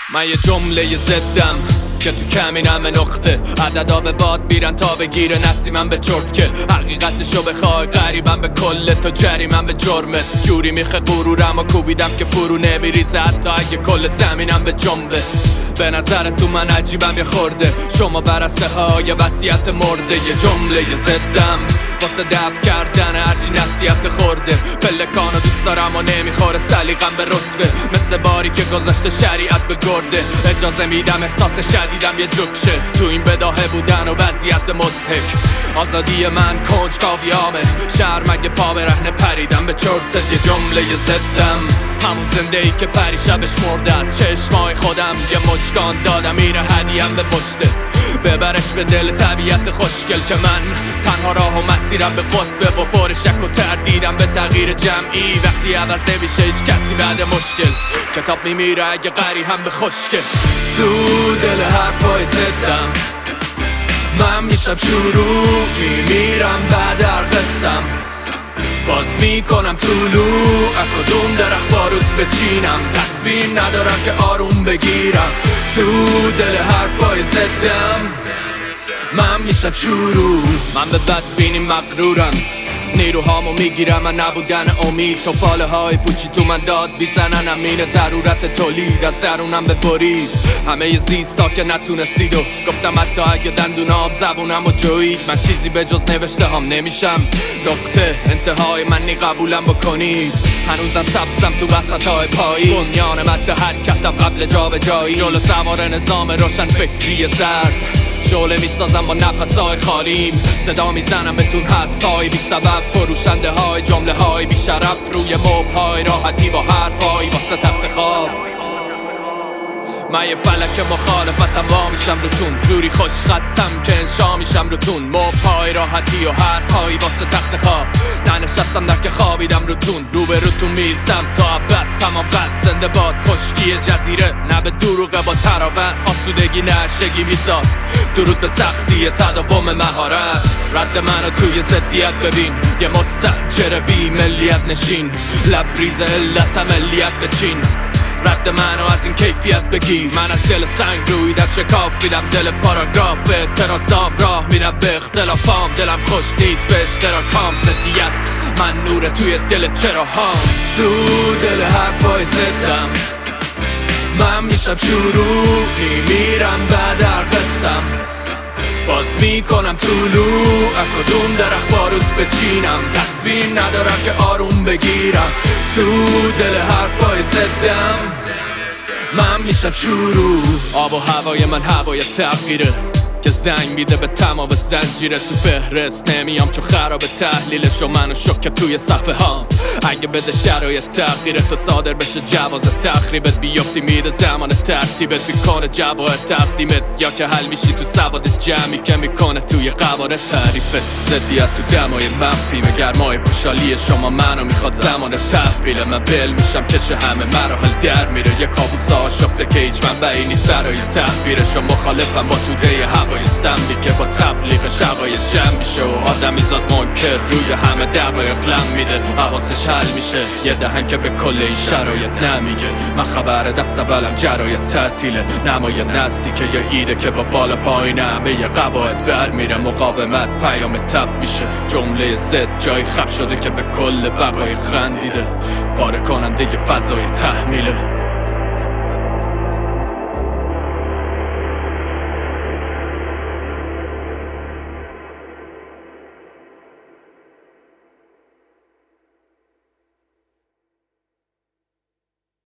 من یه جمله زدم که تو کمینم نقطه عددا به باد میرن تا بگیره نسیمم به چرت که حقیقتشو بخوای قریبم به کل تو جریمم به جرمت جوری میخه غرورم و کوبیدم که فرو نمیریزه حتی اگه کل زمینم به جنبه به نظر تو من عجیبم یه خورده شما برسه های وصیت مرده یه جمله زدم واسه دفع کردن هرچی نصیحت خورده پلکانو دوست دارم و نمیخوره سلیقم به رتبه مثل باری که گذاشته شریعت به گرده اجازه میدم احساس شدیدم یه جکشه تو این بداهه بودن و وضعیت مضحک آزادی من کنجکاویامه شهر مگه پا به رهنه پریدم به چرتت یه جمله زدم همون زنده ای که پری شبش مرده از چشمای خودم یه مشکان دادم اینه هدیم به پشته ببرش به دل طبیعت خوشگل که من تنها راه و مسیرم به قطبه و پر شک و تردیدم به تغییر جمعی وقتی عوض نمیشه هیچ کسی بعد مشکل کتاب میمیره اگه قری هم به خشکه تو دل حرفای زدم من میشم شروع میمیرم بعد هر قسم باز میکنم طلوع از کدوم درخت باروت بچینم تصمیم ندارم که آروم بگیرم تو دل حرفای زدم من میشم شروع من به بدبینی مغرورم نیروهامو میگیرم من نبودن امید تو فاله های پوچی تو من داد بیزنن امین ضرورت تولید از درونم ببرید همه ی زیستا که نتونستید و گفتم حتی اگه دندونام زبونم و جوید من چیزی به جز نوشته هم نمیشم نقطه انتهای من نی قبولم بکنید هنوزم سبزم تو وسط های پایی بنیان مد حرکتم قبل جا به جایی جلو سوار نظام روشن فکری زرد شعله میسازم با نفسهای خالیم صدا میزنم بهتون هستهای بی سبب فروشنده های جمله های بی شرف روی موب های راحتی با حرفای واسه تخت خواب من یه فلک مخالفتم وا میشم روتون جوری خوش خطم که انشا میشم روتون موب های راحتی و حرفهایی واسه تخت خواب ننشستم در که خوابیدم روتون روبروتون میستم تا ابد تمام قد زنده باد خشکی جزیره نه به دروغه با تراوت آسودگی نشگی میساد درود به سختی تداوم مهارت رد منو توی ضدیت ببین یه مستأجر بی ملیت نشین لبریز علتم ملیت بچین رد منو از این کیفیت بگیر من از دل سنگ رویدم شکافیدم دل پاراگراف اعتراضام راه میرم به اختلافام دلم خوش نیست به اشتراکام ضدیت من نور توی دل چراهام تو دل حرفای زدم من میشم شروع میمیرم بعد هر قسم باز میکنم طلوع از کدوم درخت باروت بچینم تصمیم ندارم که آروم بگیرم تو دل حرفای زدم من میشم شروع آب و هوای من هوای تغییره که زنگ میده به تمام زنجیره تو فهرست نمیام چون خراب تحلیلش و منو شکه توی صفحه هام اگه بده شرایط تغییرت و صادر بشه جواز تخریبت بیفتی میده زمان ترتیبت میکنه جواهر تقدیمت یا که حل میشی تو سواد جمعی که میکنه توی قواره تعریفت ضدیت تو دمای منفی گرمای خوشحالی شما منو میخواد زمان تفعیل من ول میشم کشه همه مراحل در میره یه کابوس آشفته که هیچ منبعی نیست برای تحبیرش و مخالفم با توده هوای سمی که با تبلیغ شقای جمع میشه و آدمی زاد منکر روی همه دقایق لم میده حواسش حل میشه یه دهن که به کل این شرایط نمیگه من خبر دست اولم جرایت تعطیله نمای نزدیکه یه ایده که با بالا پایین همه یه قواعد ور میره مقاومت پیام تب میشه جمله زد جای خب شده که به کل وقایق خندیده پاره کننده یه فضای تحمیله